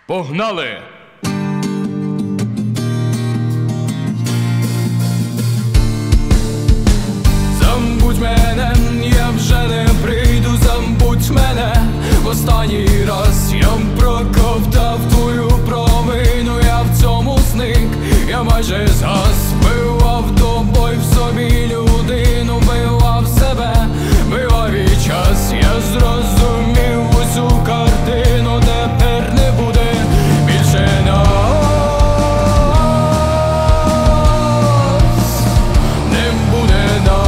Погнали! Забудь мене, я вже не прийду, забудь мене в останній раз. Я проковтав твою провину, я в цьому зник, я майже згас. Вбивав тобою в собі людину, вбивав себе, вбивав і час. Я зрозумів усю картину, тепер не буде більше нас. Не буде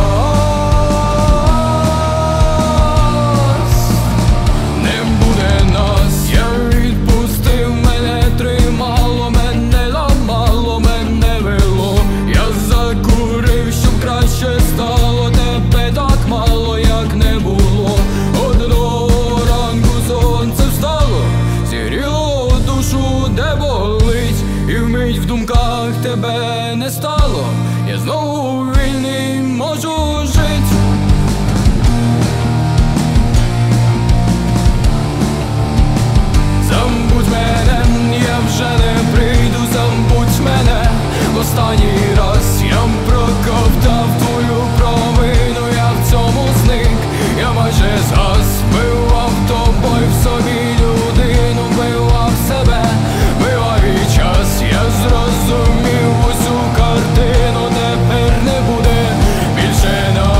нас, не буде нас. Я відпустив, мене тримало, мене ламало, мене вело. Я закурив, щоб краще стало, тебе так мало, як не було. Одного ранку сонце встало, зігріло душу, де болить, і вмить в думках тебе не стало. Я знову вільний, можу жить. Забудь мене, я вже не прийду, забудь мене в останній раз. Я проковтав твою провину, я в цьому зник, я майже згас. Вбивав тобою в собі людину, вбивав себе, вбивав і час. Я зрозумів усю картину, тепер не буде більше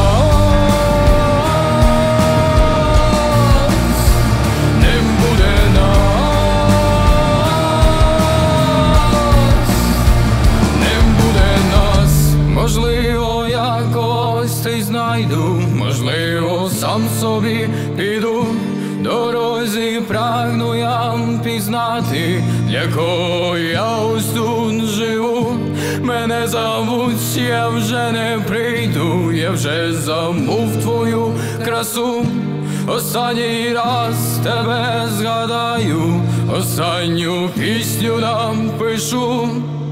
нас. Не буде нас, не буде нас. Можливо, якось ти знайду, можливо, сам собі піду. Дорозі прагну я пізнати, для кого я ось тут живу. Мене зовуть, я вже не прийду, я вже забув твою красу. Останній раз тебе згадаю, останню пісню напишу.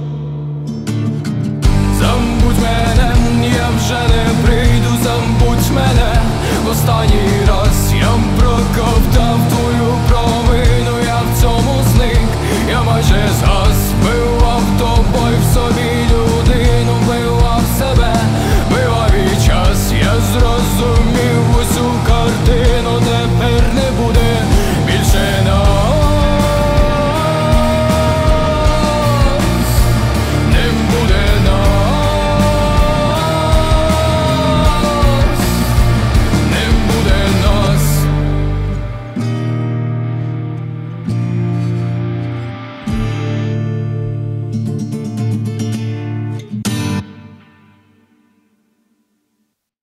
Забудь мене, я вже не прийду, забудь мене в останній раз. Я проковтав твою